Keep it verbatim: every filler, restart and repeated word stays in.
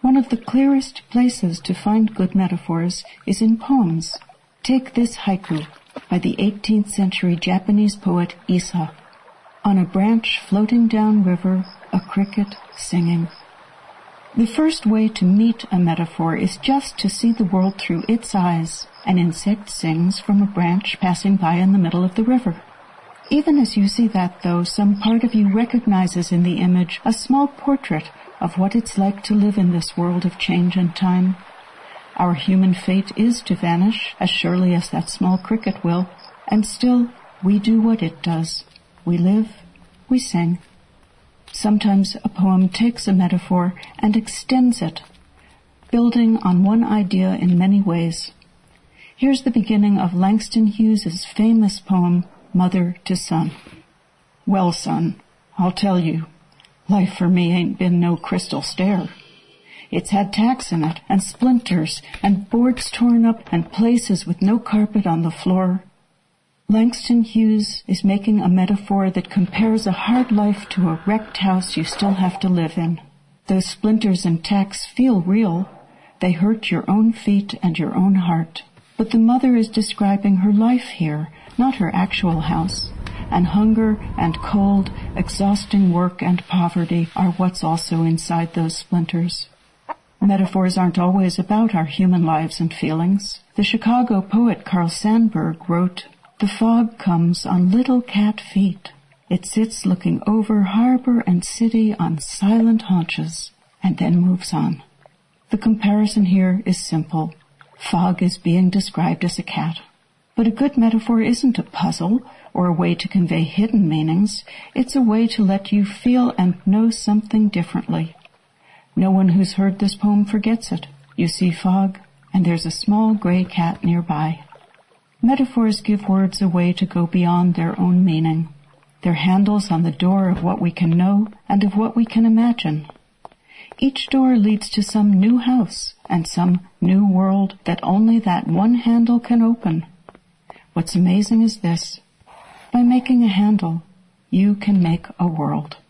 One of the clearest places to find good metaphors is in poems. Take this haiku by the eighteenth century Japanese poet Issa. On a branch floating down river, a cricket singing. The first way to meet a metaphor is just to see the world through its eyes. An insect sings from a branch passing by in the middle of the river. Even as you see that, though, some part of you recognizes in the image a small portrait of what it's like to live in this world of change and time. Our human fate is to vanish, as surely as that small cricket will, and still we do what it does. We live, we sing. Sometimes a poem takes a metaphor and extends it, building on one idea in many ways. Here's the beginning of Langston Hughes's famous poem, Mother to Son. Well, son, I'll tell you, life for me ain't been no crystal stair. It's had tacks in it, and splinters, and boards torn up, and places with no carpet on the floor. Langston Hughes is making a metaphor that compares a hard life to a wrecked house you still have to live in. Those splinters and tacks feel real. They hurt your own feet and your own heart. But the mother is describing her life here, not her actual house. And hunger and cold, exhausting work and poverty are what's also inside those splinters. Metaphors aren't always about our human lives and feelings. The Chicago poet Carl Sandburg wrote, "The fog comes on little cat feet. It sits looking over harbor and city on silent haunches, and then moves on." The comparison here is simple. Fog is being described as a cat. But a good metaphor isn't a puzzle or a way to convey hidden meanings. It's a way to let you feel and know something differently. No one who's heard this poem forgets it. You see fog, and there's a small gray cat nearby. Metaphors give words a way to go beyond their own meaning. They're handles on the door of what we can know and of what we can imagine. Each door leads to some new house and some new world that only that one handle can open. What's amazing is this. By making a handle, you can make a world.